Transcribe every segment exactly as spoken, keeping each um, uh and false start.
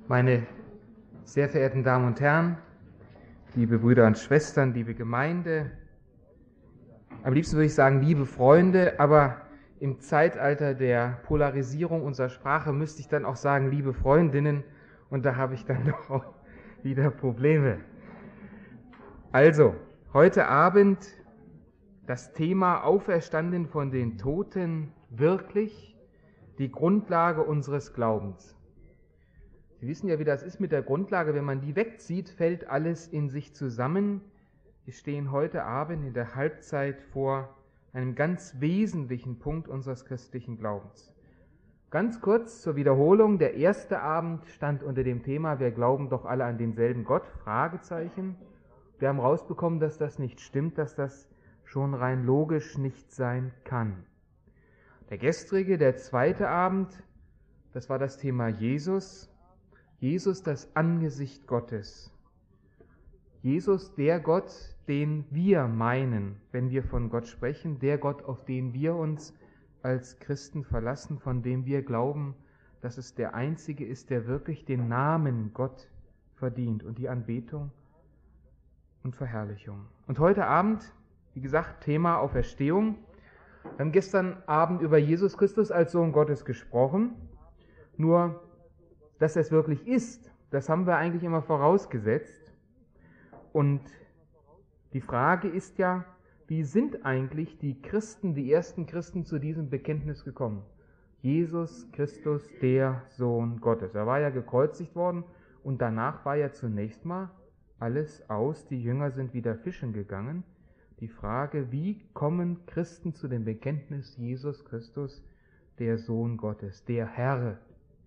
Meine sehr verehrten Damen und Herren, liebe Brüder und Schwestern, liebe Gemeinde, am liebsten würde ich sagen, liebe Freunde, aber im Zeitalter der Polarisierung unserer Sprache müsste ich dann auch sagen, liebe Freundinnen, und da habe ich dann doch auch wieder Probleme. Also, heute Abend das Thema Auferstanden von den Toten, wirklich die Grundlage unseres Glaubens. Sie wissen ja, wie das ist mit der Grundlage, wenn man die wegzieht, fällt alles in sich zusammen. Wir stehen heute Abend in der Halbzeit vor einem ganz wesentlichen Punkt unseres christlichen Glaubens. Ganz kurz zur Wiederholung, der erste Abend stand unter dem Thema, wir glauben doch alle an denselben Gott, Fragezeichen. Wir haben rausbekommen, dass das nicht stimmt, dass das schon rein logisch nicht sein kann. Der gestrige, der zweite Abend, das war das Thema Jesus. Jesus, das Angesicht Gottes. Jesus, der Gott, den wir meinen, wenn wir von Gott sprechen, der Gott, auf den wir uns als Christen verlassen, von dem wir glauben, dass es der Einzige ist, der wirklich den Namen Gott verdient und die Anbetung und Verherrlichung. Und heute Abend, wie gesagt, Thema Auferstehung. Wir haben gestern Abend über Jesus Christus als Sohn Gottes gesprochen, nur dass er es wirklich ist, das haben wir eigentlich immer vorausgesetzt. Und die Frage ist ja, wie sind eigentlich die Christen, die ersten Christen zu diesem Bekenntnis gekommen? Jesus Christus, der Sohn Gottes. Er war ja gekreuzigt worden und danach war ja zunächst mal alles aus. Die Jünger sind wieder fischen gegangen. Die Frage, wie kommen Christen zu dem Bekenntnis Jesus Christus, der Sohn Gottes, der Herr?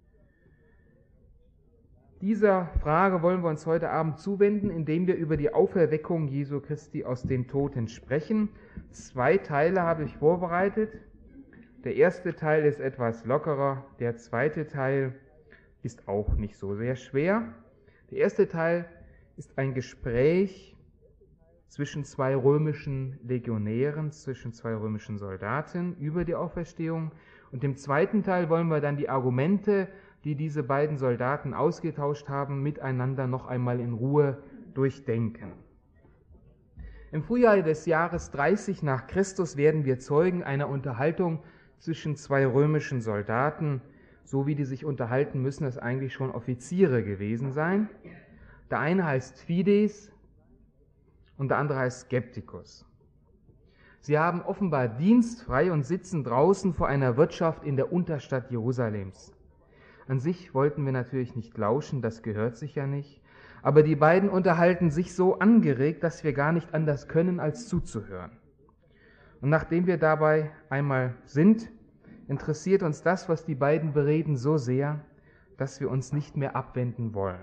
Dieser Frage wollen wir uns heute Abend zuwenden, indem wir über die Auferweckung Jesu Christi aus den Toten sprechen. Zwei Teile habe ich vorbereitet. Der erste Teil ist etwas lockerer, der zweite Teil ist auch nicht so sehr schwer. Der erste Teil ist ein Gespräch zwischen zwei römischen Legionären, zwischen zwei römischen Soldaten über die Auferstehung. Und im zweiten Teil wollen wir dann die Argumente, die diese beiden Soldaten ausgetauscht haben, miteinander noch einmal in Ruhe durchdenken. Im Frühjahr des Jahres dreißig nach Christus werden wir Zeugen einer Unterhaltung zwischen zwei römischen Soldaten. So wie die sich unterhalten, müssen es eigentlich schon Offiziere gewesen sein. Der eine heißt Fides und der andere heißt Skeptikus. Sie haben offenbar dienstfrei und sitzen draußen vor einer Wirtschaft in der Unterstadt Jerusalems. An sich wollten wir natürlich nicht lauschen, das gehört sich ja nicht, aber die beiden unterhalten sich so angeregt, dass wir gar nicht anders können, als zuzuhören. Und nachdem wir dabei einmal sind, interessiert uns das, was die beiden bereden, so sehr, dass wir uns nicht mehr abwenden wollen.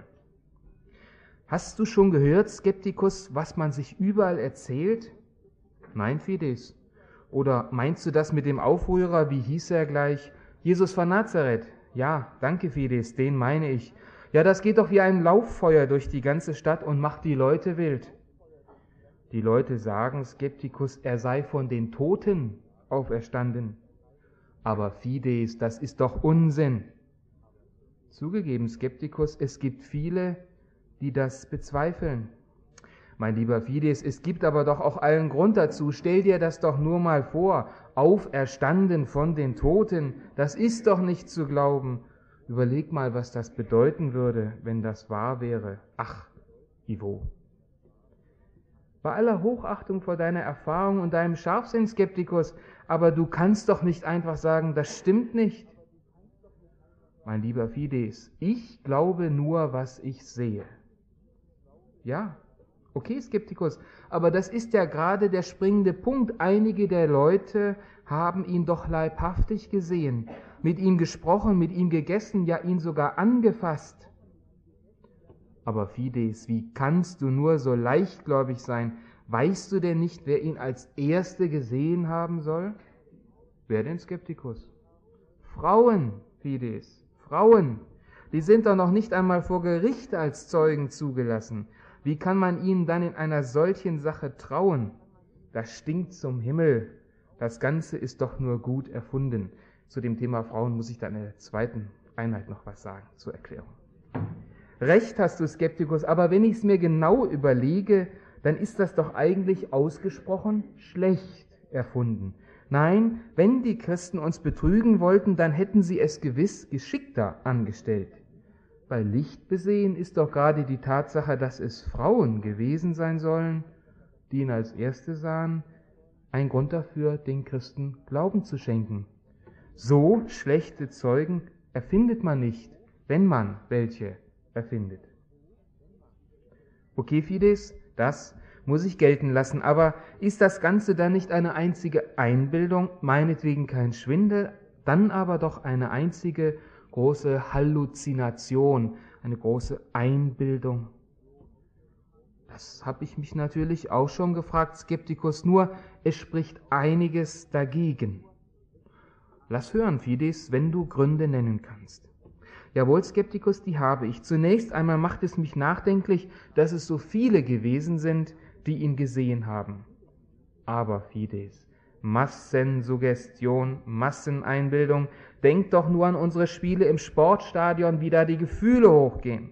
Hast du schon gehört, Skeptikus, was man sich überall erzählt? Nein, Fides. Oder meinst du das mit dem Aufrührer, wie hieß er gleich? Jesus von Nazareth. Ja, danke Fides, den meine ich. Ja, das geht doch wie ein Lauffeuer durch die ganze Stadt und macht die Leute wild. Die Leute sagen, Skeptikus, er sei von den Toten auferstanden. Aber Fides, das ist doch Unsinn. Zugegeben, Skeptikus, es gibt viele, die das bezweifeln. Mein lieber Fides, es gibt aber doch auch allen Grund dazu. Stell dir das doch nur mal vor. Auferstanden von den Toten, das ist doch nicht zu glauben. Überleg mal, was das bedeuten würde, wenn das wahr wäre. Ach, Ivo. Bei aller Hochachtung vor deiner Erfahrung und deinem Scharfsinn, Skeptikus, aber du kannst doch nicht einfach sagen, das stimmt nicht. Mein lieber Fides, ich glaube nur, was ich sehe. Ja, okay, Skeptikus, aber das ist ja gerade der springende Punkt. Einige der Leute haben ihn doch leibhaftig gesehen, mit ihm gesprochen, mit ihm gegessen, ja ihn sogar angefasst. Aber Fides, wie kannst du nur so leichtgläubig sein? Weißt du denn nicht, wer ihn als Erste gesehen haben soll? Wer denn, Skeptikus? Frauen, Fides, Frauen. Die sind doch noch nicht einmal vor Gericht als Zeugen zugelassen. Wie kann man ihnen dann in einer solchen Sache trauen? Das stinkt zum Himmel. Das Ganze ist doch nur gut erfunden. Zu dem Thema Frauen muss ich dann in der zweiten Einheit noch was sagen zur Erklärung. Recht hast du, Skeptikus, aber wenn ich es mir genau überlege, dann ist das doch eigentlich ausgesprochen schlecht erfunden. Nein, wenn die Christen uns betrügen wollten, dann hätten sie es gewiss geschickter angestellt. Bei Licht besehen ist doch gerade die Tatsache, dass es Frauen gewesen sein sollen, die ihn als Erste sahen, ein Grund dafür, den Christen Glauben zu schenken. So schlechte Zeugen erfindet man nicht, wenn man welche erfindet. Okay, Fides, das muss ich gelten lassen, aber ist das Ganze dann nicht eine einzige Einbildung, meinetwegen kein Schwindel, dann aber doch eine einzige große Halluzination, eine große Einbildung? Das habe ich mich natürlich auch schon gefragt, Skeptikus, nur es spricht einiges dagegen. Lass hören, Fides, wenn du Gründe nennen kannst. Jawohl, Skeptikus, die habe ich. Zunächst einmal macht es mich nachdenklich, dass es so viele gewesen sind, die ihn gesehen haben. Aber, Fides, Massensuggestion, Masseneinbildung, denk doch nur an unsere Spiele im Sportstadion, wie da die Gefühle hochgehen.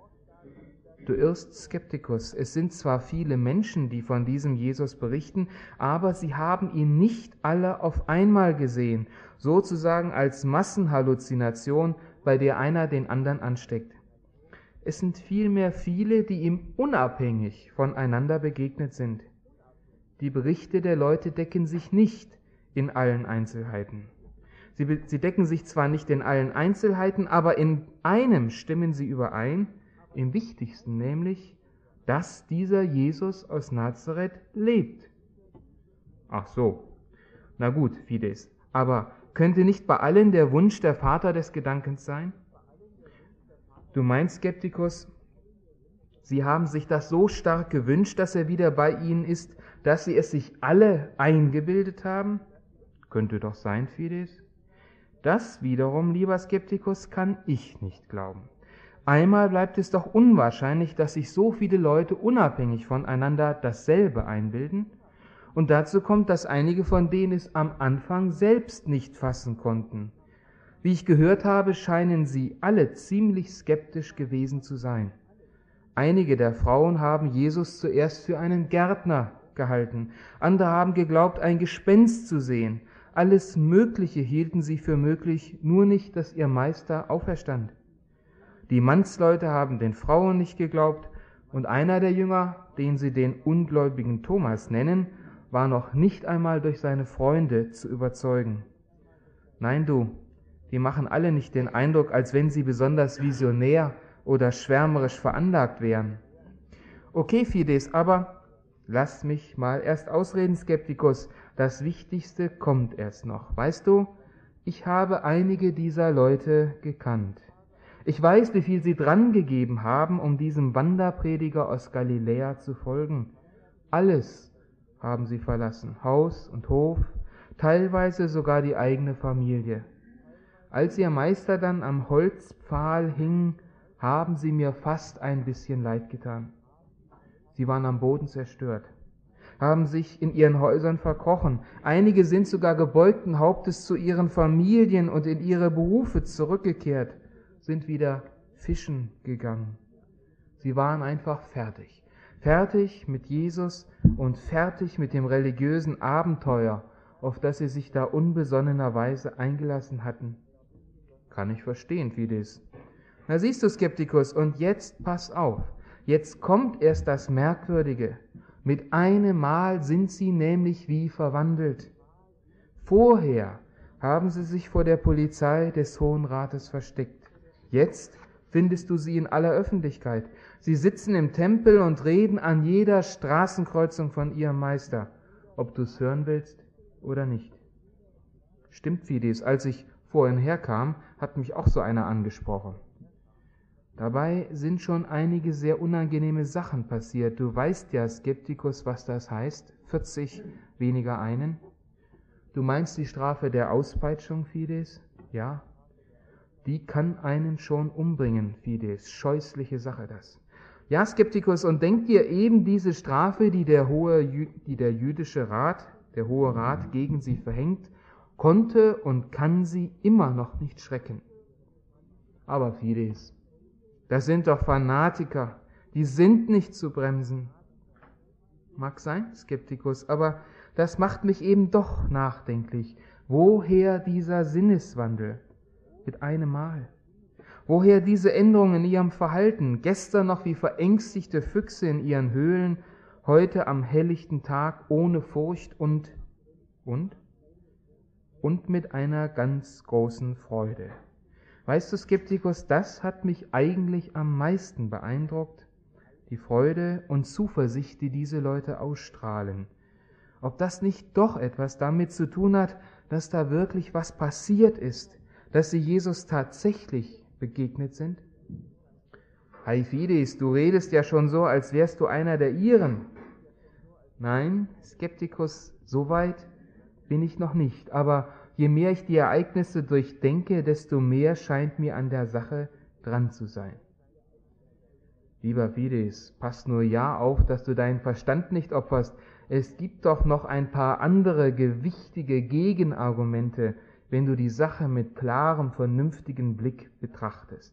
Du irrst, Skeptikus, es sind zwar viele Menschen, die von diesem Jesus berichten, aber sie haben ihn nicht alle auf einmal gesehen, sozusagen als Massenhalluzination, bei der einer den anderen ansteckt. Es sind vielmehr viele, die ihm unabhängig voneinander begegnet sind. Die Berichte der Leute decken sich nicht in allen Einzelheiten. Sie, sie decken sich zwar nicht in allen Einzelheiten, aber in einem stimmen sie überein, im Wichtigsten nämlich, dass dieser Jesus aus Nazareth lebt. Ach so, na gut, Fides, aber könnte nicht bei allen der Wunsch der Vater des Gedankens sein? Du meinst, Skeptikus, sie haben sich das so stark gewünscht, dass er wieder bei ihnen ist, dass sie es sich alle eingebildet haben? Könnte doch sein, Fides. Das wiederum, lieber Skeptikus, kann ich nicht glauben. Einmal bleibt es doch unwahrscheinlich, dass sich so viele Leute unabhängig voneinander dasselbe einbilden. Und dazu kommt, dass einige von denen es am Anfang selbst nicht fassen konnten. Wie ich gehört habe, scheinen sie alle ziemlich skeptisch gewesen zu sein. Einige der Frauen haben Jesus zuerst für einen Gärtner gehalten, andere haben geglaubt, ein Gespenst zu sehen. Alles Mögliche hielten sie für möglich, nur nicht, dass ihr Meister auferstand. Die Mannsleute haben den Frauen nicht geglaubt, und einer der Jünger, den sie den ungläubigen Thomas nennen, war noch nicht einmal durch seine Freunde zu überzeugen. Nein, du, die machen alle nicht den Eindruck, als wenn sie besonders visionär oder schwärmerisch veranlagt wären. Okay, Fides, aber lass mich mal erst ausreden, Skeptikus. Das Wichtigste kommt erst noch. Weißt du, ich habe einige dieser Leute gekannt. Ich weiß, wie viel sie dran gegeben haben, um diesem Wanderprediger aus Galiläa zu folgen. Alles haben sie verlassen, Haus und Hof, teilweise sogar die eigene Familie. Als ihr Meister dann am Holzpfahl hing, haben sie mir fast ein bisschen leid getan. Sie waren am Boden zerstört, haben sich in ihren Häusern verkrochen. Einige sind sogar gebeugten Hauptes zu ihren Familien und in ihre Berufe zurückgekehrt, sind wieder fischen gegangen. Sie waren einfach fertig. Fertig mit Jesus und fertig mit dem religiösen Abenteuer, auf das sie sich da unbesonnenerweise eingelassen hatten. Kann ich verstehen, Fides. Na siehst du, Skeptikus, und jetzt pass auf. Jetzt kommt erst das Merkwürdige. Mit einem Mal sind sie nämlich wie verwandelt. Vorher haben sie sich vor der Polizei des Hohen Rates versteckt. Jetzt findest du sie in aller Öffentlichkeit. Sie sitzen im Tempel und reden an jeder Straßenkreuzung von ihrem Meister, ob du es hören willst oder nicht. Stimmt, Fides, als ich vorhin herkam, hat mich auch so einer angesprochen. Dabei sind schon einige sehr unangenehme Sachen passiert. Du weißt ja, Skeptikus, was das heißt, vierzig weniger einen. Du meinst die Strafe der Auspeitschung, Fides? Ja. Die kann einen schon umbringen, Fides. Scheußliche Sache das. Ja, Skeptikus, und denk dir eben diese Strafe, die der hohe, die der jüdische Rat, der Hohe Rat gegen sie verhängt, konnte und kann sie immer noch nicht schrecken. Aber Fides, Das sind doch Fanatiker, die sind nicht zu bremsen. Mag sein, Skeptikus, aber das macht mich eben doch nachdenklich. Woher dieser Sinneswandel? Mit einem Mal. Woher diese Änderungen in ihrem Verhalten? Gestern noch wie verängstigte Füchse in ihren Höhlen, heute am helllichten Tag ohne Furcht und, und? Und mit einer ganz großen Freude. Weißt du, Skeptikus, das hat mich eigentlich am meisten beeindruckt, die Freude und Zuversicht, die diese Leute ausstrahlen. Ob das nicht doch etwas damit zu tun hat, dass da wirklich was passiert ist, dass sie Jesus tatsächlich begegnet sind? Hi Fides, du redest ja schon so, als wärst du einer der Ihren. Nein, Skeptikus, so weit bin ich noch nicht, aber je mehr ich die Ereignisse durchdenke, desto mehr scheint mir an der Sache dran zu sein. Lieber Fides, pass nur ja auf, dass du deinen Verstand nicht opferst. Es gibt doch noch ein paar andere gewichtige Gegenargumente, wenn du die Sache mit klarem, vernünftigem Blick betrachtest.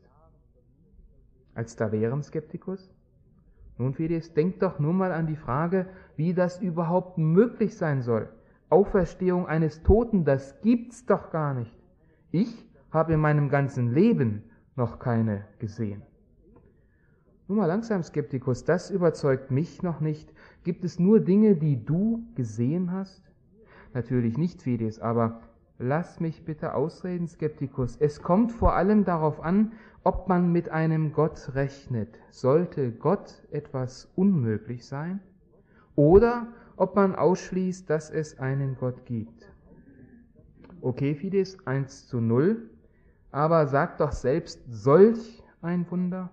Als da wären, Skeptikus? Nun, Fides, denk doch nur mal an die Frage, wie das überhaupt möglich sein soll. Auferstehung eines Toten, das gibt's doch gar nicht. Ich habe in meinem ganzen Leben noch keine gesehen. Nur mal langsam, Skeptikus, das überzeugt mich noch nicht. Gibt es nur Dinge, die du gesehen hast? Natürlich nicht, Fides, aber lass mich bitte ausreden, Skeptikus. Es kommt vor allem darauf an, ob man mit einem Gott rechnet. Sollte Gott etwas unmöglich sein? Oder ob man ausschließt, dass es einen Gott gibt. Okay, Fides, eins zu null, aber sag doch selbst, solch ein Wunder?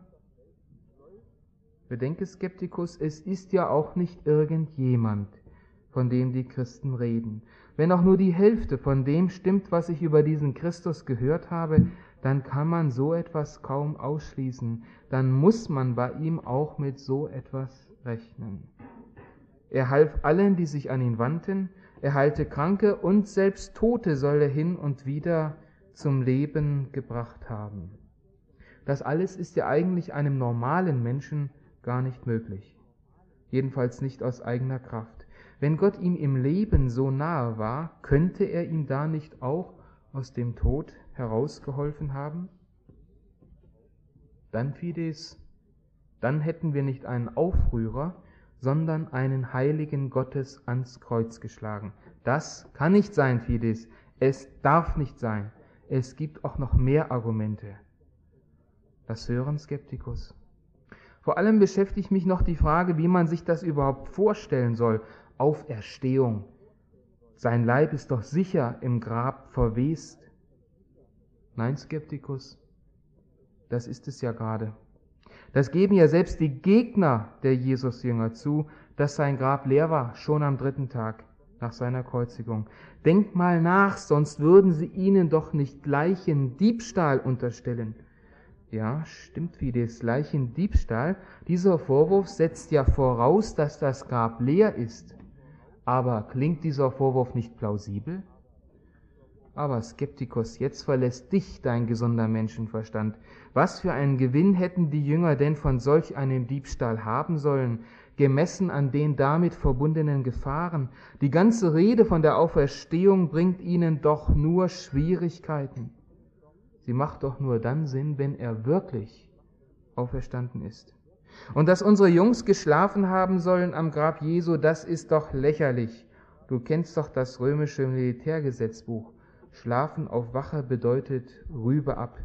Bedenke, Skeptikus, es ist ja auch nicht irgendjemand, von dem die Christen reden. Wenn auch nur die Hälfte von dem stimmt, was ich über diesen Christus gehört habe, dann kann man so etwas kaum ausschließen. Dann muss man bei ihm auch mit so etwas rechnen. Er half allen, die sich an ihn wandten, er heilte Kranke und selbst Tote soll er hin und wieder zum Leben gebracht haben. Das alles ist ja eigentlich einem normalen Menschen gar nicht möglich. Jedenfalls nicht aus eigener Kraft. Wenn Gott ihm im Leben so nahe war, könnte er ihm da nicht auch aus dem Tod herausgeholfen haben? Dann, Fides, dann hätten wir nicht einen Aufrührer, sondern einen Heiligen Gottes ans Kreuz geschlagen. Das kann nicht sein, Fides. Es darf nicht sein. Es gibt auch noch mehr Argumente. Das hören, Skeptikus. Vor allem beschäftigt mich noch die Frage, wie man sich das überhaupt vorstellen soll. Auferstehung. Sein Leib ist doch sicher im Grab verwest. Nein, Skeptikus, das ist es ja gerade. Das geben ja selbst die Gegner der Jesusjünger zu, dass sein Grab leer war, schon am dritten Tag nach seiner Kreuzigung. Denkt mal nach, sonst würden sie ihnen doch nicht Leichendiebstahl unterstellen. Ja, stimmt, Fides, Leichendiebstahl. Dieser Vorwurf setzt ja voraus, dass das Grab leer ist. Aber klingt dieser Vorwurf nicht plausibel? Aber Skeptikus, jetzt verlässt dich dein gesunder Menschenverstand. Was für einen Gewinn hätten die Jünger denn von solch einem Diebstahl haben sollen, gemessen an den damit verbundenen Gefahren? Die ganze Rede von der Auferstehung bringt ihnen doch nur Schwierigkeiten. Sie macht doch nur dann Sinn, wenn er wirklich auferstanden ist. Und dass unsere Jungs geschlafen haben sollen am Grab Jesu, das ist doch lächerlich. Du kennst doch das römische Militärgesetzbuch. Schlafen auf Wache bedeutet Rübe ab.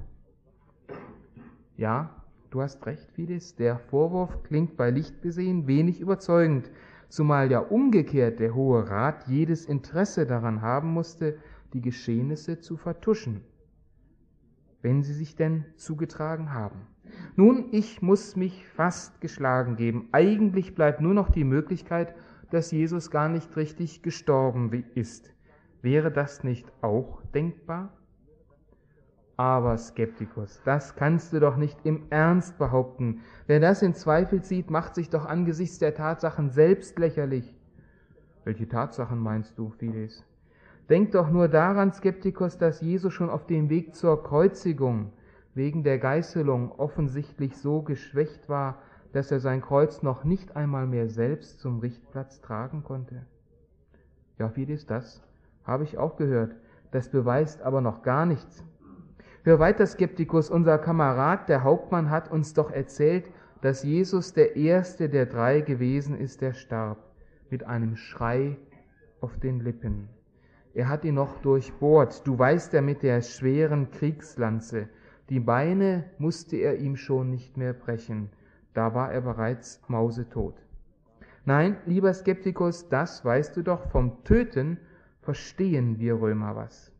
Ja, du hast recht, Fides, der Vorwurf klingt bei Licht gesehen wenig überzeugend, zumal ja umgekehrt der Hohe Rat jedes Interesse daran haben musste, die Geschehnisse zu vertuschen, wenn sie sich denn zugetragen haben. Nun, ich muss mich fast geschlagen geben. Eigentlich bleibt nur noch die Möglichkeit, dass Jesus gar nicht richtig gestorben ist. Wäre das nicht auch denkbar? Aber Skeptikus, das kannst du doch nicht im Ernst behaupten. Wer das in Zweifel zieht, macht sich doch angesichts der Tatsachen selbst lächerlich. Welche Tatsachen meinst du, Fides? Denk doch nur daran, Skeptikus, dass Jesus schon auf dem Weg zur Kreuzigung wegen der Geißelung offensichtlich so geschwächt war, dass er sein Kreuz noch nicht einmal mehr selbst zum Richtplatz tragen konnte? Ja, wie ist das? Habe ich auch gehört. Das beweist aber noch gar nichts. Hör weiter, Skeptikus, unser Kamerad, der Hauptmann, hat uns doch erzählt, dass Jesus der erste der drei gewesen ist, der starb, mit einem Schrei auf den Lippen. Er hat ihn noch durchbohrt. Du weißt ja, mit der schweren Kriegslanze. Die Beine musste er ihm schon nicht mehr brechen. Da war er bereits mausetot. Nein, lieber Skeptikus, das weißt du doch, vom Töten verstehen wir Römer was.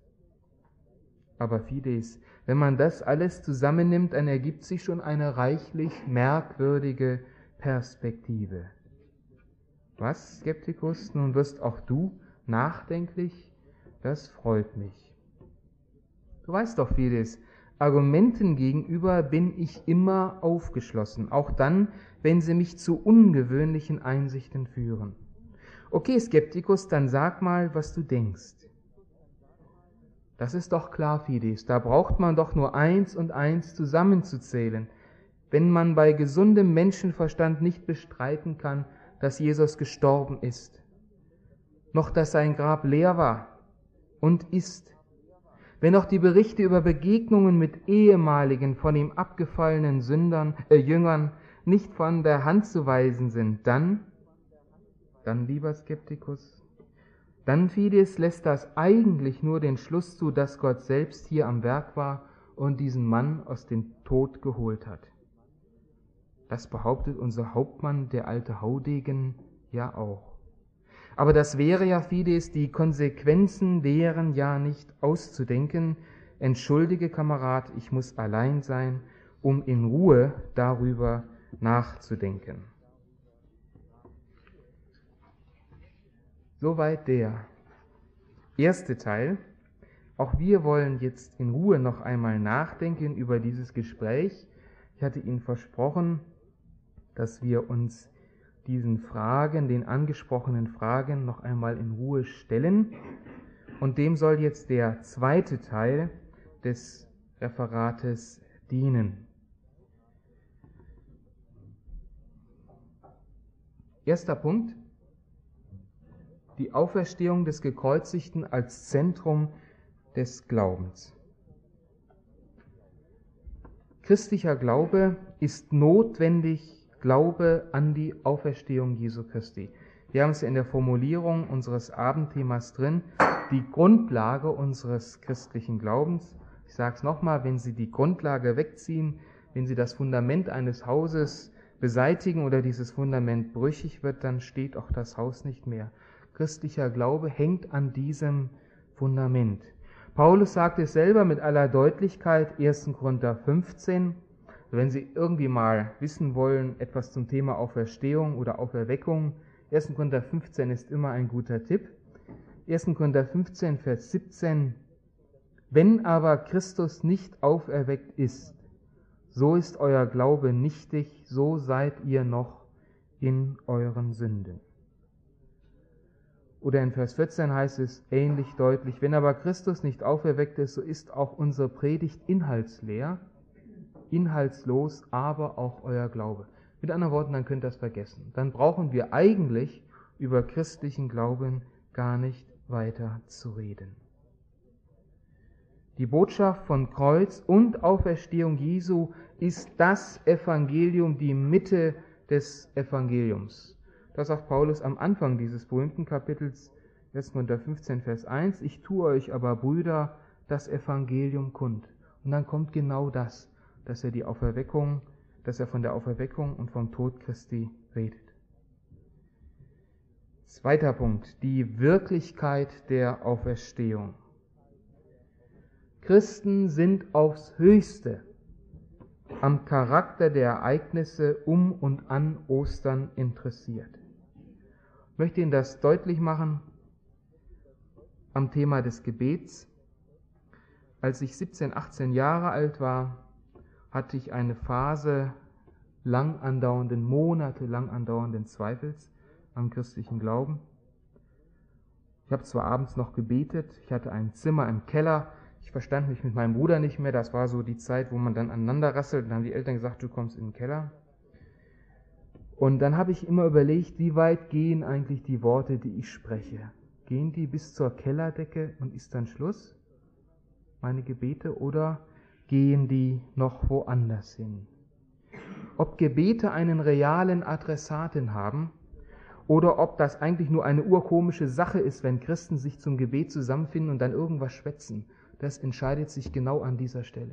Aber Fides, wenn man das alles zusammennimmt, dann ergibt sich schon eine reichlich merkwürdige Perspektive. Was, Skeptikus, nun wirst auch du nachdenklich? Das freut mich. Du weißt doch, Fides, Argumenten gegenüber bin ich immer aufgeschlossen, auch dann, wenn sie mich zu ungewöhnlichen Einsichten führen. Okay, Skeptikus, dann sag mal, was du denkst. Das ist doch klar, Fides, da braucht man doch nur eins und eins zusammenzuzählen. Wenn man bei gesundem Menschenverstand nicht bestreiten kann, dass Jesus gestorben ist, noch dass sein Grab leer war und ist, wenn auch die Berichte über Begegnungen mit ehemaligen, von ihm abgefallenen Sündern, äh, Jüngern nicht von der Hand zu weisen sind, dann, dann, lieber Skeptikus, dann, Fides, lässt das eigentlich nur den Schluss zu, dass Gott selbst hier am Werk war und diesen Mann aus dem Tod geholt hat. Das behauptet unser Hauptmann, der alte Haudegen, ja auch. Aber das wäre ja, Fides, die Konsequenzen wären ja nicht auszudenken. Entschuldige, Kamerad, ich muss allein sein, um in Ruhe darüber nachzudenken. Soweit der erste Teil. Auch wir wollen jetzt in Ruhe noch einmal nachdenken über dieses Gespräch. Ich hatte Ihnen versprochen, dass wir uns diesen Fragen, den angesprochenen Fragen, noch einmal in Ruhe stellen. Und dem soll jetzt der zweite Teil des Referates dienen. Erster Punkt: Die Auferstehung des Gekreuzigten als Zentrum des Glaubens. Christlicher Glaube ist notwendig Glaube an die Auferstehung Jesu Christi. Wir haben es in der Formulierung unseres Abendthemas drin, die Grundlage unseres christlichen Glaubens. Ich sage es nochmal, wenn Sie die Grundlage wegziehen, wenn Sie das Fundament eines Hauses beseitigen oder dieses Fundament brüchig wird, dann steht auch das Haus nicht mehr. Christlicher Glaube hängt an diesem Fundament. Paulus sagt es selber mit aller Deutlichkeit, erster Korinther fünfzehn. Wenn Sie irgendwie mal wissen wollen, etwas zum Thema Auferstehung oder Auferweckung, erster Korinther fünfzehn ist immer ein guter Tipp. erster Korinther fünfzehn, Vers siebzehn. Wenn aber Christus nicht auferweckt ist, so ist euer Glaube nichtig, so seid ihr noch in euren Sünden. Oder in Vers vierzehn heißt es ähnlich deutlich, wenn aber Christus nicht auferweckt ist, so ist auch unsere Predigt inhaltsleer, inhaltslos, aber auch euer Glaube. Mit anderen Worten, dann könnt ihr das vergessen. Dann brauchen wir eigentlich über christlichen Glauben gar nicht weiter zu reden. Die Botschaft von Kreuz und Auferstehung Jesu ist das Evangelium, die Mitte des Evangeliums. Das sagt Paulus am Anfang dieses berühmten Kapitels, erster Korinther fünfzehn, Vers eins. Ich tue euch aber, Brüder, das Evangelium kund. Und dann kommt genau das, dass er die Auferweckung, dass er von der Auferweckung und vom Tod Christi redet. Zweiter Punkt, die Wirklichkeit der Auferstehung. Christen sind aufs Höchste am Charakter der Ereignisse um und an Ostern interessiert. Ich möchte Ihnen das deutlich machen am Thema des Gebets. Als ich siebzehn, achtzehn Jahre alt war, hatte ich eine Phase lang andauernden, monatelang andauernden Zweifels am christlichen Glauben. Ich habe zwar abends noch gebetet, ich hatte ein Zimmer im Keller, Ich verstand mich mit meinem Bruder nicht mehr. Das war so die Zeit, wo man dann aneinander rasselt. Dann haben die Eltern gesagt, du kommst in den Keller. Und dann habe ich immer überlegt, wie weit gehen eigentlich die Worte, die ich spreche? Gehen die bis zur Kellerdecke und ist dann Schluss? Meine Gebete, oder gehen die noch woanders hin? Ob Gebete einen realen Adressaten haben oder ob das eigentlich nur eine urkomische Sache ist, wenn Christen sich zum Gebet zusammenfinden und dann irgendwas schwätzen, das entscheidet sich genau an dieser Stelle.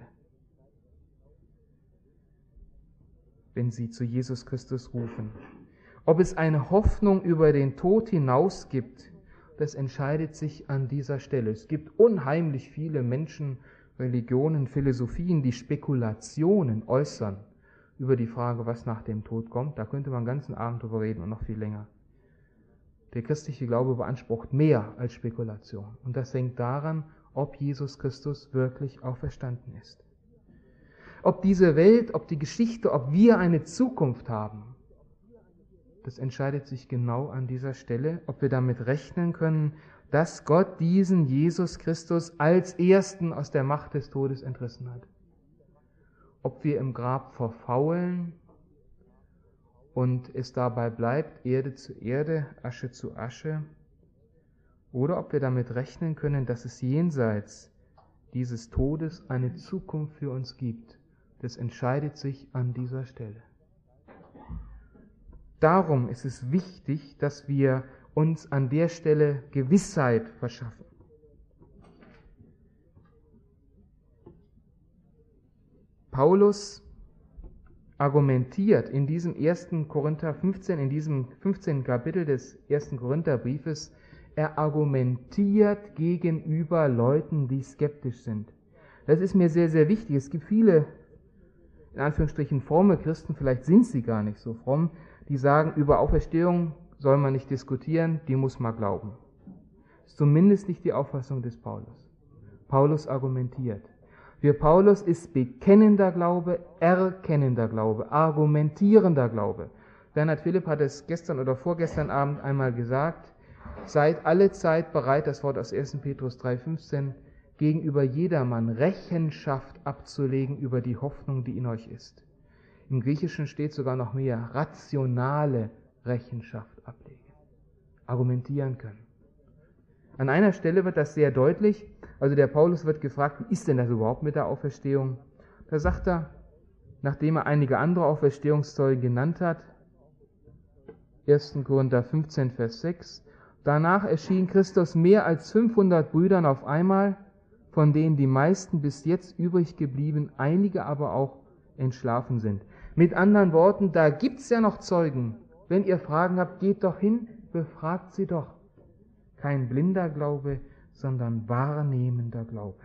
Wenn sie zu Jesus Christus rufen. Ob es eine Hoffnung über den Tod hinaus gibt, das entscheidet sich an dieser Stelle. Es gibt unheimlich viele Menschen, Religionen, Philosophien, die Spekulationen äußern über die Frage, was nach dem Tod kommt. Da könnte man den ganzen Abend drüber reden und noch viel länger. Der christliche Glaube beansprucht mehr als Spekulation. Und das hängt daran, ob Jesus Christus wirklich auferstanden ist. Ob diese Welt, ob die Geschichte, ob wir eine Zukunft haben, das entscheidet sich genau an dieser Stelle, ob wir damit rechnen können, dass Gott diesen Jesus Christus als Ersten aus der Macht des Todes entrissen hat. Ob wir im Grab verfaulen und es dabei bleibt, Erde zu Erde, Asche zu Asche, oder ob wir damit rechnen können, dass es jenseits dieses Todes eine Zukunft für uns gibt. Das entscheidet sich an dieser Stelle. Darum ist es wichtig, dass wir uns an der Stelle Gewissheit verschaffen. Paulus argumentiert in diesem ersten Korinther fünfzehn, in diesem fünfzehnten Kapitel des ersten Korintherbriefes, er argumentiert gegenüber Leuten, die skeptisch sind. Das ist mir sehr, sehr wichtig. Es gibt viele, in Anführungsstrichen, fromme Christen, vielleicht sind sie gar nicht so fromm, die sagen, über Auferstehung soll man nicht diskutieren, die muss man glauben. Das ist zumindest nicht die Auffassung des Paulus. Paulus argumentiert. Für Paulus ist bekennender Glaube, erkennender Glaube, argumentierender Glaube. Bernhard Philipp hat es gestern oder vorgestern Abend einmal gesagt, seid alle Zeit bereit, das Wort aus ersten Petrus drei fünfzehn, gegenüber jedermann Rechenschaft abzulegen über die Hoffnung, die in euch ist. Im Griechischen steht sogar noch mehr, rationale Rechenschaft ablegen, argumentieren können. An einer Stelle wird das sehr deutlich, also der Paulus wird gefragt, wie ist denn das überhaupt mit der Auferstehung? Da sagt er, nachdem er einige andere Auferstehungszeugen genannt hat, ersten Korinther fünfzehn, Vers sechs, danach erschien Christus mehr als fünfhundert Brüdern auf einmal, von denen die meisten bis jetzt übrig geblieben, einige aber auch entschlafen sind. Mit anderen Worten, da gibt's ja noch Zeugen. Wenn ihr Fragen habt, geht doch hin, befragt sie doch. Kein blinder Glaube, sondern wahrnehmender Glaube.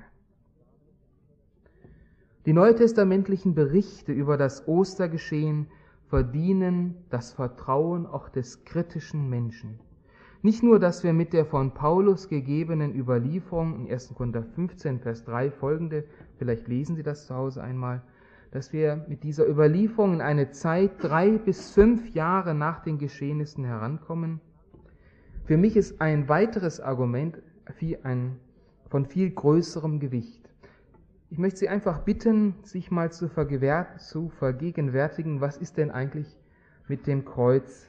Die neutestamentlichen Berichte über das Ostergeschehen verdienen das Vertrauen auch des kritischen Menschen. Nicht nur, dass wir mit der von Paulus gegebenen Überlieferung in ersten Korinther fünfzehn, Vers drei folgende, vielleicht lesen Sie das zu Hause einmal, dass wir mit dieser Überlieferung in eine Zeit drei bis fünf Jahre nach den Geschehnissen herankommen. Für mich ist ein weiteres Argument von viel größerem Gewicht. Ich möchte Sie einfach bitten, sich mal zu vergegenwärtigen, was ist denn eigentlich mit dem Kreuz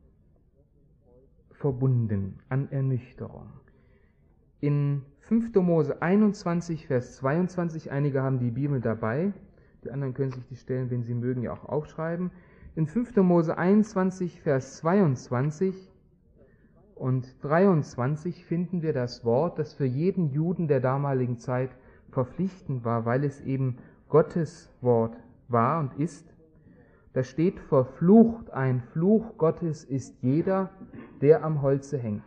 verbunden an Ernüchterung. In fünfter Mose einundzwanzig, Vers zweiundzwanzig, einige haben die Bibel dabei, die anderen können sich die Stellen, wenn sie mögen, ja auch aufschreiben. In fünfter Mose einundzwanzig, Vers zweiundzwanzig und dreiundzwanzig finden wir das Wort, das für jeden Juden der damaligen Zeit verpflichtend war, weil es eben Gottes Wort war und ist. Da steht, verflucht, ein Fluch Gottes ist jeder, der am Holze hängt.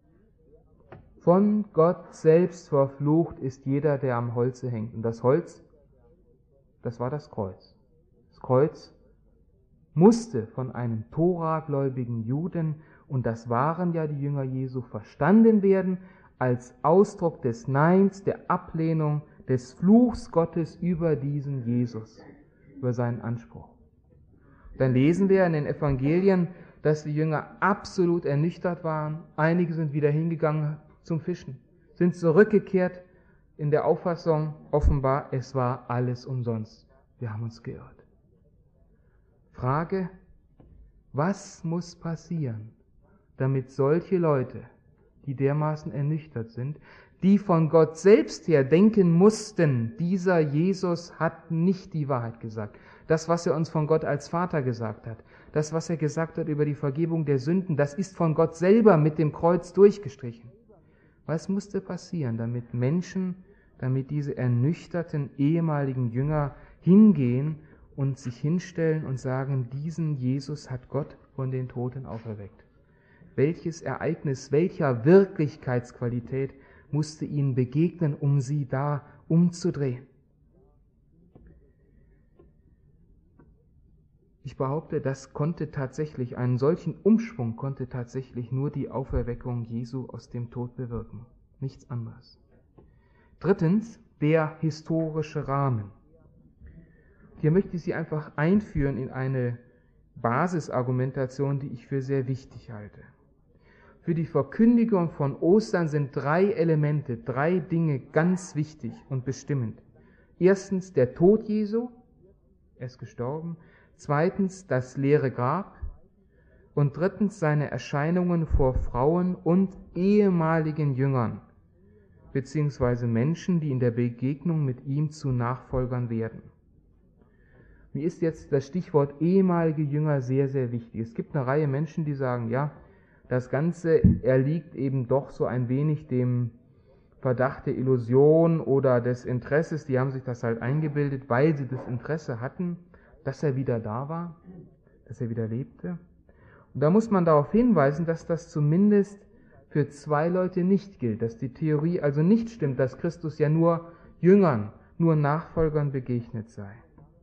Von Gott selbst verflucht ist jeder, der am Holze hängt. Und das Holz, das war das Kreuz. Das Kreuz musste von einem Toragläubigen Juden, und das waren ja die Jünger Jesu, verstanden werden als Ausdruck des Neins, der Ablehnung, des Fluchs Gottes über diesen Jesus, über seinen Anspruch. Dann lesen wir in den Evangelien, dass die Jünger absolut ernüchtert waren. Einige sind wieder hingegangen zum Fischen, sind zurückgekehrt in der Auffassung offenbar, es war alles umsonst. Wir haben uns geirrt. Frage, was muss passieren, damit solche Leute, die dermaßen ernüchtert sind, die von Gott selbst her denken mussten, dieser Jesus hat nicht die Wahrheit gesagt. Das, was er uns von Gott als Vater gesagt hat, das, was er gesagt hat über die Vergebung der Sünden, das ist von Gott selber mit dem Kreuz durchgestrichen. Was musste passieren, damit Menschen, damit diese ernüchterten ehemaligen Jünger hingehen und sich hinstellen und sagen, diesen Jesus hat Gott von den Toten auferweckt? Welches Ereignis, welcher Wirklichkeitsqualität musste ihnen begegnen, um sie da umzudrehen? Ich behaupte, das konnte tatsächlich, einen solchen Umschwung konnte tatsächlich nur die Auferweckung Jesu aus dem Tod bewirken. Nichts anderes. Drittens, der historische Rahmen. Hier möchte ich Sie einfach einführen in eine Basisargumentation, die ich für sehr wichtig halte. Für die Verkündigung von Ostern sind drei Elemente, drei Dinge ganz wichtig und bestimmend. Erstens der Tod Jesu, er ist gestorben. Zweitens das leere Grab. Und drittens seine Erscheinungen vor Frauen und ehemaligen Jüngern, beziehungsweise Menschen, die in der Begegnung mit ihm zu Nachfolgern werden. Mir ist jetzt das Stichwort ehemalige Jünger sehr, sehr wichtig. Es gibt eine Reihe Menschen, die sagen, ja, das Ganze erliegt eben doch so ein wenig dem Verdacht der Illusion oder des Interesses. Die haben sich das halt eingebildet, weil sie das Interesse hatten, dass er wieder da war, dass er wieder lebte. Und da muss man darauf hinweisen, dass das zumindest für zwei Leute nicht gilt, dass die Theorie also nicht stimmt, dass Christus ja nur Jüngern, nur Nachfolgern begegnet sei.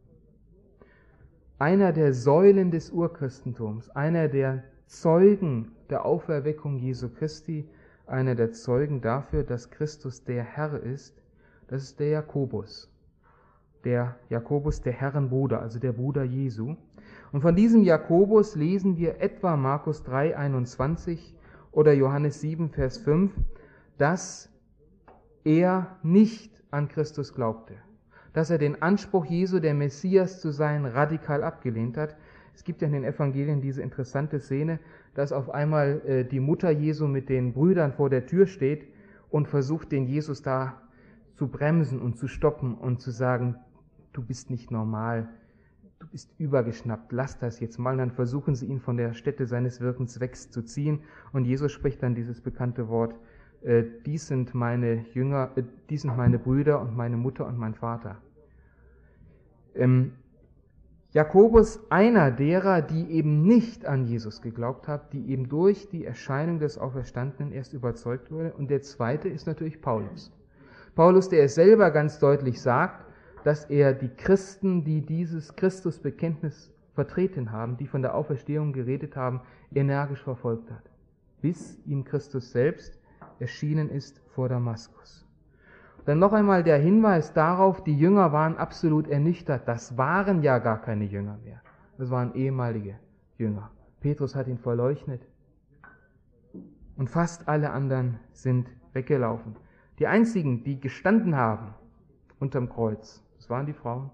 Einer der Säulen des Urchristentums, einer der Zeugen der Auferweckung Jesu Christi, einer der Zeugen dafür, dass Christus der Herr ist, das ist der Jakobus. Der Jakobus, der Herrenbruder, also der Bruder Jesu. Und von diesem Jakobus lesen wir etwa Markus drei, einundzwanzig oder Johannes sieben, Vers fünf, dass er nicht an Christus glaubte, dass er den Anspruch Jesu, der Messias zu sein, radikal abgelehnt hat. Es gibt ja in den Evangelien diese interessante Szene, dass auf einmal äh, die Mutter Jesu mit den Brüdern vor der Tür steht und versucht, den Jesus da zu bremsen und zu stoppen und zu sagen, du bist nicht normal, du bist übergeschnappt, lass das jetzt mal. Und dann versuchen sie ihn von der Stätte seines Wirkens wegzuziehen. Und Jesus spricht dann dieses bekannte Wort, äh, dies sind meine Jünger, äh, dies sind meine Brüder und meine Mutter und mein Vater. Ähm, Jakobus, einer derer, die eben nicht an Jesus geglaubt haben, die eben durch die Erscheinung des Auferstandenen erst überzeugt wurde. Und der zweite ist natürlich Paulus. Paulus, der es selber ganz deutlich sagt, dass er die Christen, die dieses Christusbekenntnis vertreten haben, die von der Auferstehung geredet haben, energisch verfolgt hat, bis ihm Christus selbst erschienen ist vor Damaskus. Dann noch einmal der Hinweis darauf, die Jünger waren absolut ernüchtert. Das waren ja gar keine Jünger mehr. Das waren ehemalige Jünger. Petrus hat ihn verleugnet. Und fast alle anderen sind weggelaufen. Die einzigen, die gestanden haben unterm Kreuz, das waren die Frauen.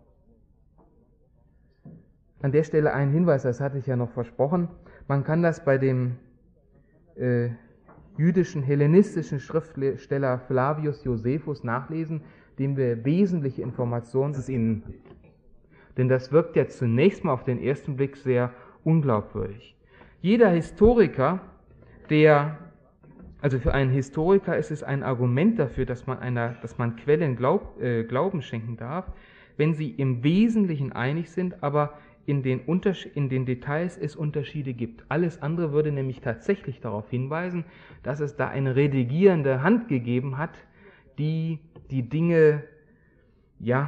An der Stelle ein Hinweis, das hatte ich ja noch versprochen. Man kann das bei dem äh, jüdischen, hellenistischen Schriftsteller Flavius Josephus nachlesen, dem wir wesentliche Informationen zu ihnen. Denn das wirkt ja zunächst mal auf den ersten Blick sehr unglaubwürdig. Jeder Historiker, der, also für einen Historiker ist es ein Argument dafür, dass man einer, dass man Quellen Glaub, äh, Glauben schenken darf, wenn sie im Wesentlichen einig sind, aber in den, Unterschied, in den Details es Unterschiede gibt. Alles andere würde nämlich tatsächlich darauf hinweisen, dass es da eine redigierende Hand gegeben hat, die die Dinge, ja,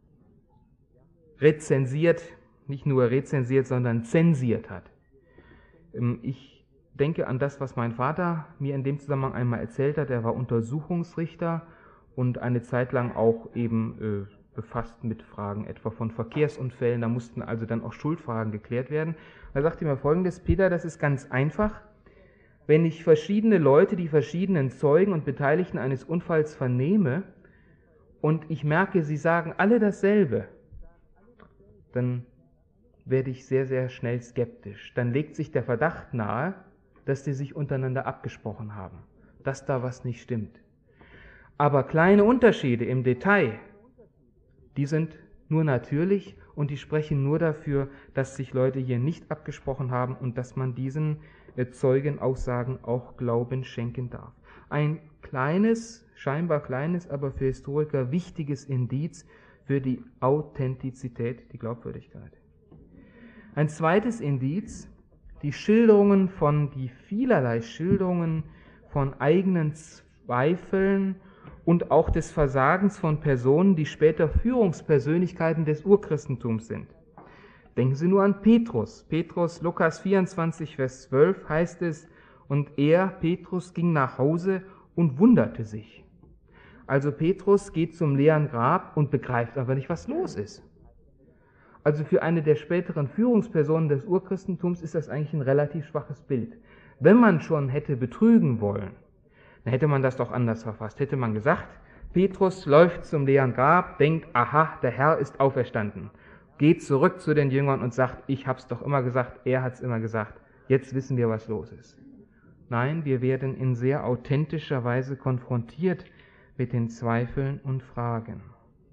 rezensiert, nicht nur rezensiert, sondern zensiert hat. Ich denke an das, was mein Vater mir in dem Zusammenhang einmal erzählt hat. Er war Untersuchungsrichter und eine Zeit lang auch eben äh, befasst mit Fragen etwa von Verkehrsunfällen. Da mussten also dann auch Schuldfragen geklärt werden. Er sagte mir Folgendes: Peter, das ist ganz einfach. Wenn ich verschiedene Leute, die verschiedenen Zeugen und Beteiligten eines Unfalls vernehme und ich merke, sie sagen alle dasselbe, dann werde ich sehr, sehr schnell skeptisch. Dann legt sich der Verdacht nahe, dass die sich untereinander abgesprochen haben, dass da was nicht stimmt. Aber kleine Unterschiede im Detail, die sind nur natürlich und die sprechen nur dafür, dass sich Leute hier nicht abgesprochen haben und dass man diesen Zeugenaussagen auch Glauben schenken darf. Ein kleines, scheinbar kleines, aber für Historiker wichtiges Indiz für die Authentizität, die Glaubwürdigkeit. Ein zweites Indiz, die Schilderungen von, die vielerlei Schilderungen von eigenen Zweifeln und auch des Versagens von Personen, die später Führungspersönlichkeiten des Urchristentums sind. Denken Sie nur an Petrus. Petrus, Lukas vierundzwanzig, Vers zwölf heißt es, und er, Petrus, ging nach Hause und wunderte sich. Also Petrus geht zum leeren Grab und begreift aber nicht, was los ist. Also für eine der späteren Führungspersonen des Urchristentums ist das eigentlich ein relativ schwaches Bild. Wenn man schon hätte betrügen wollen, dann hätte man das doch anders verfasst. Hätte man gesagt, Petrus läuft zum leeren Grab, denkt, aha, der Herr ist auferstanden. Geht zurück zu den Jüngern und sagt, ich hab's doch immer gesagt, er hat's immer gesagt, jetzt wissen wir, was los ist. Nein, wir werden in sehr authentischer Weise konfrontiert mit den Zweifeln und Fragen.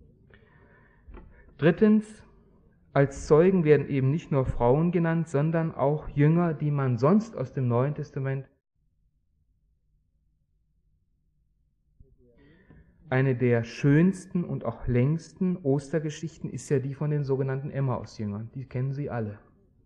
Drittens, als Zeugen werden eben nicht nur Frauen genannt, sondern auch Jünger, die man sonst aus dem Neuen Testament. Eine der schönsten und auch längsten Ostergeschichten ist ja die von den sogenannten Emmaus-Jüngern. Die kennen Sie alle.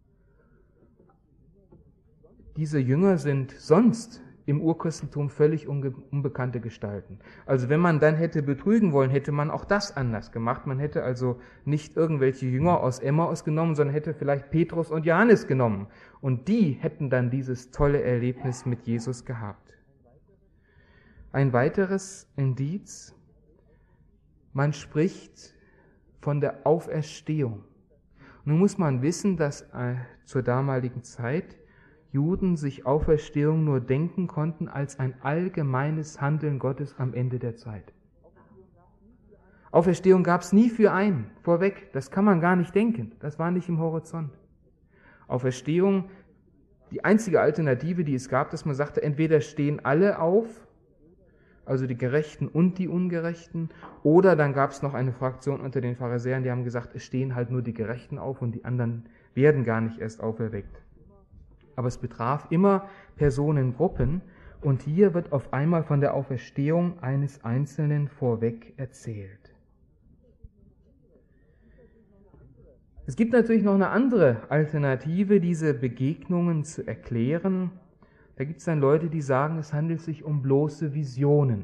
Diese Jünger sind sonst im Urchristentum völlig unge- unbekannte Gestalten. Also wenn man dann hätte betrügen wollen, hätte man auch das anders gemacht. Man hätte also nicht irgendwelche Jünger aus Emmaus genommen, sondern hätte vielleicht Petrus und Johannes genommen. Und die hätten dann dieses tolle Erlebnis mit Jesus gehabt. Ein weiteres Indiz, man spricht von der Auferstehung. Nun muss man wissen, dass äh, zur damaligen Zeit Juden sich Auferstehung nur denken konnten als ein allgemeines Handeln Gottes am Ende der Zeit. Auferstehung gab es nie für einen, vorweg, das kann man gar nicht denken, das war nicht im Horizont. Auferstehung, die einzige Alternative, die es gab, dass man sagte, entweder stehen alle auf, also die Gerechten und die Ungerechten, oder dann gab es noch eine Fraktion unter den Pharisäern, die haben gesagt, es stehen halt nur die Gerechten auf und die anderen werden gar nicht erst auferweckt. Aber es betraf immer Personengruppen und hier wird auf einmal von der Auferstehung eines Einzelnen vorweg erzählt. Es gibt natürlich noch eine andere Alternative, diese Begegnungen zu erklären. Da gibt es dann Leute, die sagen, es handelt sich um bloße Visionen.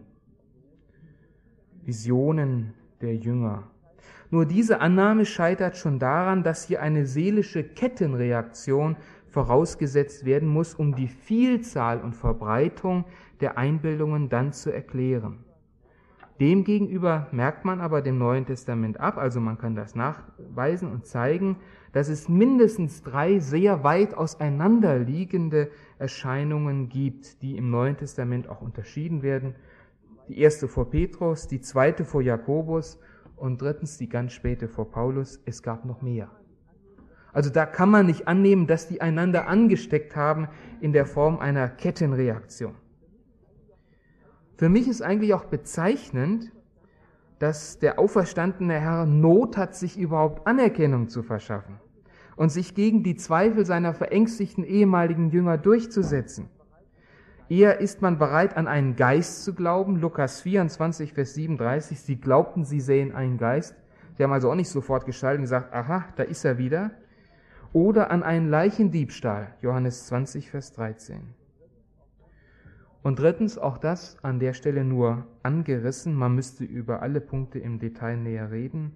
Visionen der Jünger. Nur diese Annahme scheitert schon daran, dass hier eine seelische Kettenreaktion vorausgesetzt werden muss, um die Vielzahl und Verbreitung der Einbildungen dann zu erklären. Demgegenüber merkt man aber dem Neuen Testament ab, also man kann das nachweisen und zeigen, dass es mindestens drei sehr weit auseinanderliegende Erscheinungen gibt, die im Neuen Testament auch unterschieden werden. Die erste vor Petrus, die zweite vor Jakobus und drittens die ganz späte vor Paulus. Es gab noch mehr. Also da kann man nicht annehmen, dass die einander angesteckt haben in der Form einer Kettenreaktion. Für mich ist eigentlich auch bezeichnend, dass der auferstandene Herr Not hat, sich überhaupt Anerkennung zu verschaffen und sich gegen die Zweifel seiner verängstigten ehemaligen Jünger durchzusetzen. Eher ist man bereit, an einen Geist zu glauben. Lukas vierundzwanzig, Vers siebenunddreißig, sie glaubten, sie sähen einen Geist. Sie haben also auch nicht sofort geschaltet und gesagt, aha, da ist er wieder. Oder an einen Leichendiebstahl, Johannes zwanzig, Vers dreizehn. Und drittens, auch das an der Stelle nur angerissen, man müsste über alle Punkte im Detail näher reden.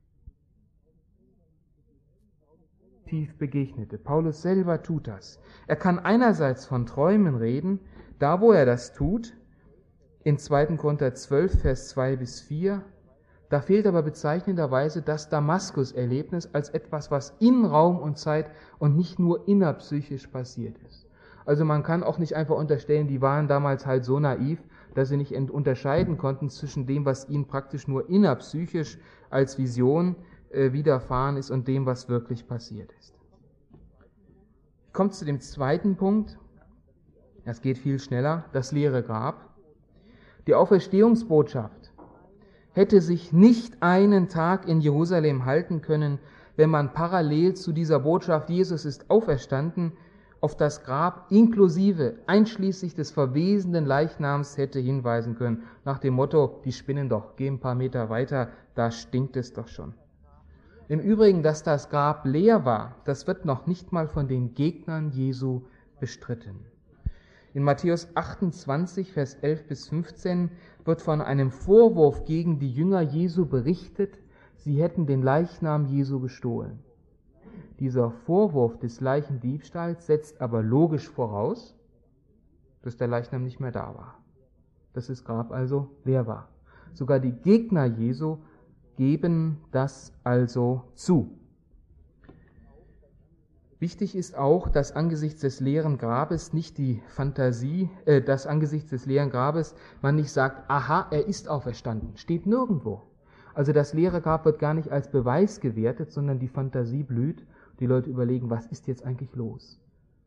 Tief begegnete. Paulus selber tut das. Er kann einerseits von Träumen reden, da wo er das tut, in zweiter Korinther zwölf, Vers zwei bis vier, da fehlt aber bezeichnenderweise das Damaskus-Erlebnis als etwas, was in Raum und Zeit und nicht nur innerpsychisch passiert ist. Also man kann auch nicht einfach unterstellen, die waren damals halt so naiv, dass sie nicht unterscheiden konnten zwischen dem, was ihnen praktisch nur innerpsychisch als Vision äh, widerfahren ist und dem, was wirklich passiert ist. Ich komme zu dem zweiten Punkt. Das geht viel schneller. Das leere Grab. Die Auferstehungsbotschaft hätte sich nicht einen Tag in Jerusalem halten können, wenn man parallel zu dieser Botschaft, Jesus ist auferstanden, auf das Grab inklusive, einschließlich des verwesenden Leichnams hätte hinweisen können, nach dem Motto, die spinnen doch, geh ein paar Meter weiter, da stinkt es doch schon. Im Übrigen, dass das Grab leer war, das wird noch nicht mal von den Gegnern Jesu bestritten. In Matthäus achtundzwanzig, Vers elf bis fünfzehn wird von einem Vorwurf gegen die Jünger Jesu berichtet, sie hätten den Leichnam Jesu gestohlen. Dieser Vorwurf des Leichendiebstahls setzt aber logisch voraus, dass der Leichnam nicht mehr da war, dass das Grab also leer war. Sogar die Gegner Jesu geben das also zu. Wichtig ist auch, dass angesichts des leeren Grabes nicht die Fantasie, äh, dass angesichts des leeren Grabes man nicht sagt, aha, er ist auferstanden. Steht nirgendwo. Also das leere Grab wird gar nicht als Beweis gewertet, sondern die Fantasie blüht. Die Leute überlegen, was ist jetzt eigentlich los?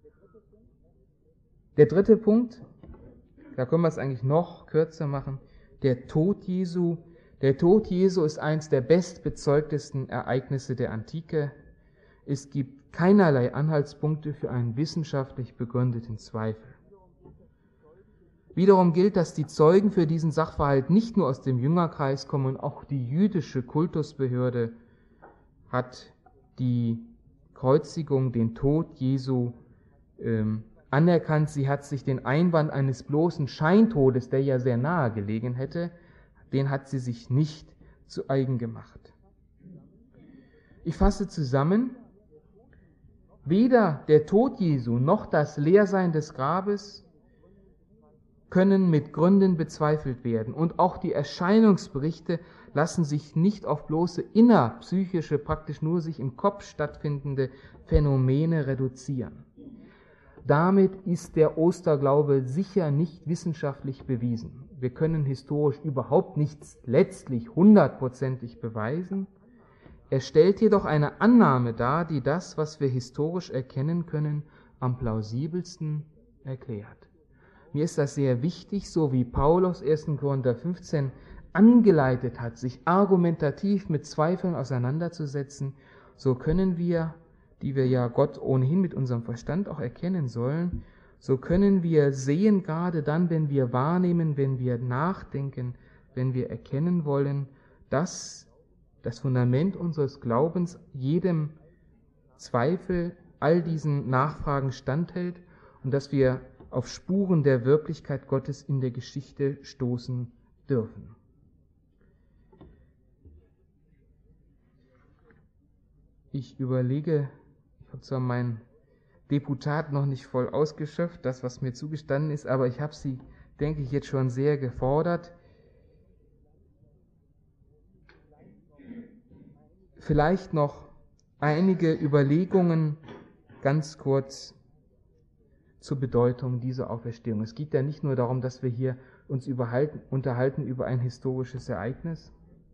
Der dritte Punkt, da können wir es eigentlich noch kürzer machen, der Tod Jesu. Der Tod Jesu ist eines der bestbezeugtesten Ereignisse der Antike. Es gibt keinerlei Anhaltspunkte für einen wissenschaftlich begründeten Zweifel. Wiederum gilt, dass die Zeugen für diesen Sachverhalt nicht nur aus dem Jüngerkreis kommen, auch die jüdische Kultusbehörde hat die Kreuzigung, den Tod Jesu ähm, anerkannt. Sie hat sich den Einwand eines bloßen Scheintodes, der ja sehr nahe gelegen hätte, den hat sie sich nicht zu eigen gemacht. Ich fasse zusammen, weder der Tod Jesu noch das Leersein des Grabes können mit Gründen bezweifelt werden. Und auch die Erscheinungsberichte lassen sich nicht auf bloße innerpsychische, praktisch nur sich im Kopf stattfindende Phänomene reduzieren. Damit ist der Osterglaube sicher nicht wissenschaftlich bewiesen. Wir können historisch überhaupt nichts letztlich hundertprozentig beweisen. Er stellt jedoch eine Annahme dar, die das, was wir historisch erkennen können, am plausibelsten erklärt. Mir ist das sehr wichtig, so wie Paulus erster Korinther fünfzehn angeleitet hat, sich argumentativ mit Zweifeln auseinanderzusetzen, so können wir, die wir ja Gott ohnehin mit unserem Verstand auch erkennen sollen, so können wir sehen, gerade dann, wenn wir wahrnehmen, wenn wir nachdenken, wenn wir erkennen wollen, dass das Fundament unseres Glaubens jedem Zweifel, all diesen Nachfragen standhält und dass wir auf Spuren der Wirklichkeit Gottes in der Geschichte stoßen dürfen. Ich überlege, ich habe zwar mein Deputat noch nicht voll ausgeschöpft, das, was mir zugestanden ist, aber ich habe Sie, denke ich, jetzt schon sehr gefordert. Vielleicht noch einige Überlegungen ganz kurz zur Bedeutung dieser Auferstehung. Es geht ja nicht nur darum, dass wir hier uns unterhalten über ein historisches Ereignis,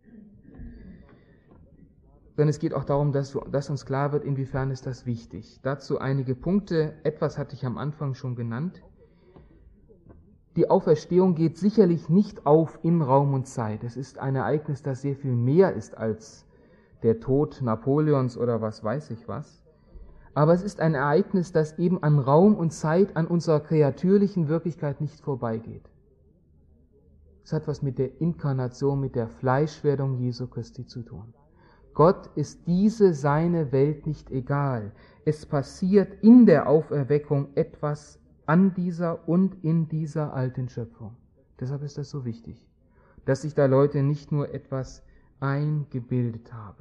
sondern es geht auch darum, dass, dass uns klar wird, inwiefern ist das wichtig. Dazu einige Punkte. Etwas hatte ich am Anfang schon genannt. Die Auferstehung geht sicherlich nicht auf in Raum und Zeit. Es ist ein Ereignis, das sehr viel mehr ist als der Tod Napoleons oder was weiß ich was. Aber es ist ein Ereignis, das eben an Raum und Zeit, an unserer kreatürlichen Wirklichkeit nicht vorbeigeht. Es hat was mit der Inkarnation, mit der Fleischwerdung Jesu Christi zu tun. Gott ist diese seine Welt nicht egal. Es passiert in der Auferweckung etwas an dieser und in dieser alten Schöpfung. Deshalb ist das so wichtig, dass sich da Leute nicht nur etwas eingebildet haben.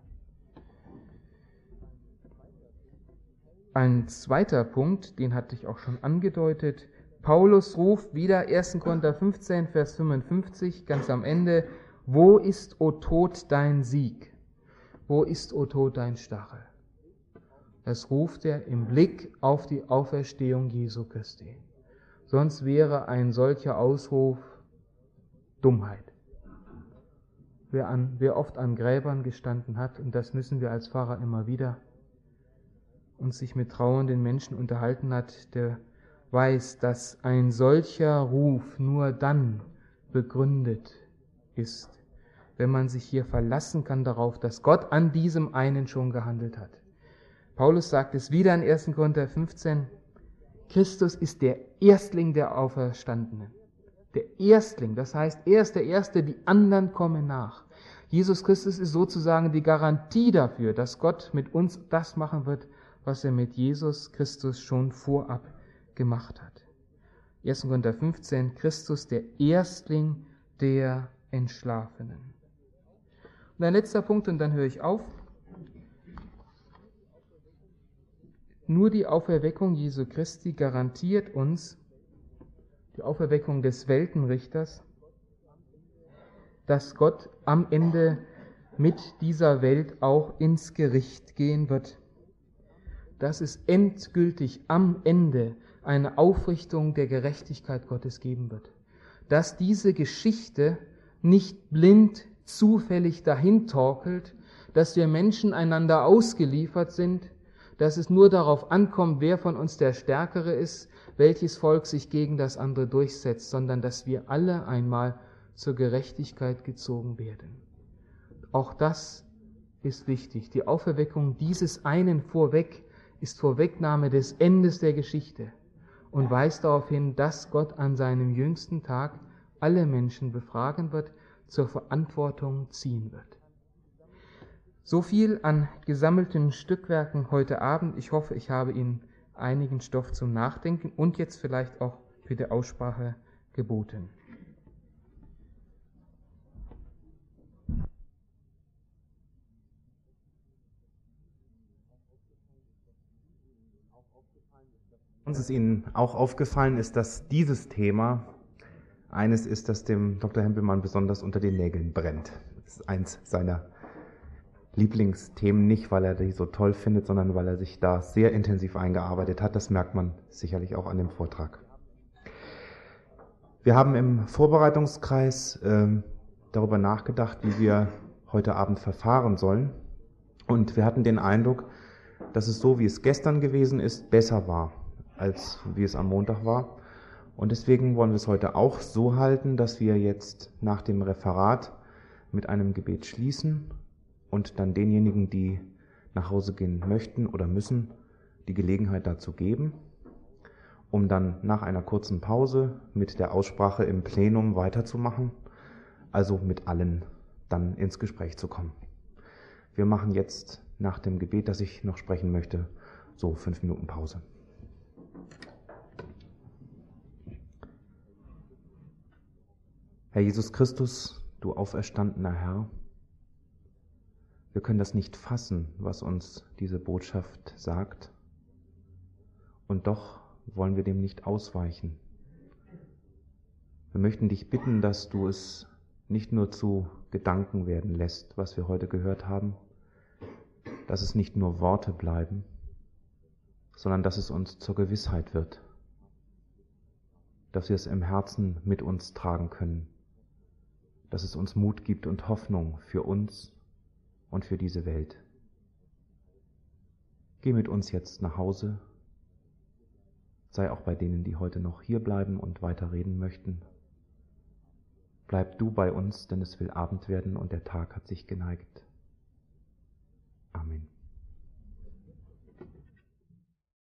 Ein zweiter Punkt, den hatte ich auch schon angedeutet. Paulus ruft wieder erster Korinther fünfzehn, Vers fünfundfünfzig, ganz am Ende, wo ist, o Tod, dein Sieg? Wo ist, o Tod, dein Stachel? Das ruft er im Blick auf die Auferstehung Jesu Christi. Sonst wäre ein solcher Ausruf Dummheit. Wer, an, wer oft an Gräbern gestanden hat, und das müssen wir als Pfarrer immer wieder, und sich mit trauernden Menschen unterhalten hat, der weiß, dass ein solcher Ruf nur dann begründet ist, wenn man sich hier verlassen kann darauf, dass Gott an diesem einen schon gehandelt hat. Paulus sagt es wieder in ersten Korinther fünfzehn, Christus ist der Erstling der Auferstandenen. Der Erstling, das heißt, er ist der Erste, die anderen kommen nach. Jesus Christus ist sozusagen die Garantie dafür, dass Gott mit uns das machen wird, was er mit Jesus Christus schon vorab gemacht hat. ersten Korinther fünfzehn, Christus der Erstling der Entschlafenen. Und ein letzter Punkt, und dann höre ich auf. Nur die Auferweckung Jesu Christi garantiert uns, die Auferweckung des Weltenrichters, dass Gott am Ende mit dieser Welt auch ins Gericht gehen wird. Dass es endgültig am Ende eine Aufrichtung der Gerechtigkeit Gottes geben wird. Dass diese Geschichte nicht blind, zufällig dahintorkelt, dass wir Menschen einander ausgeliefert sind, dass es nur darauf ankommt, wer von uns der Stärkere ist, welches Volk sich gegen das andere durchsetzt, sondern dass wir alle einmal zur Gerechtigkeit gezogen werden. Auch das ist wichtig. Die Auferweckung dieses einen vorweg ist Vorwegnahme des Endes der Geschichte und weist darauf hin, dass Gott an seinem jüngsten Tag alle Menschen befragen wird, zur Verantwortung ziehen wird. So viel an gesammelten Stückwerken heute Abend. Ich hoffe, ich habe Ihnen einigen Stoff zum Nachdenken und jetzt vielleicht auch für die Aussprache geboten. Uns ist Ihnen auch aufgefallen ist, dass dieses Thema eines ist, das dem Doktor Hempelmann besonders unter den Nägeln brennt. Das ist eins seiner Lieblingsthemen, nicht weil er die so toll findet, sondern weil er sich da sehr intensiv eingearbeitet hat. Das merkt man sicherlich auch an dem Vortrag. Wir haben im Vorbereitungskreis äh, darüber nachgedacht, wie wir heute Abend verfahren sollen. Und wir hatten den Eindruck, dass es so, wie es gestern gewesen ist, besser war, als wie es am Montag war. Und deswegen wollen wir es heute auch so halten, dass wir jetzt nach dem Referat mit einem Gebet schließen und dann denjenigen, die nach Hause gehen möchten oder müssen, die Gelegenheit dazu geben, um dann nach einer kurzen Pause mit der Aussprache im Plenum weiterzumachen, also mit allen dann ins Gespräch zu kommen. Wir machen jetzt nach dem Gebet, das ich noch sprechen möchte, so fünf Minuten Pause. Herr Jesus Christus, du auferstandener Herr, wir können das nicht fassen, was uns diese Botschaft sagt, und doch wollen wir dem nicht ausweichen. Wir möchten dich bitten, dass du es nicht nur zu Gedanken werden lässt, was wir heute gehört haben, dass es nicht nur Worte bleiben, sondern dass es uns zur Gewissheit wird, dass wir es im Herzen mit uns tragen können, dass es uns Mut gibt und Hoffnung für uns und für diese Welt. Geh mit uns jetzt nach Hause, sei auch bei denen, die heute noch hier bleiben und weiter reden möchten. Bleib du bei uns, denn es will Abend werden und der Tag hat sich geneigt. Amen.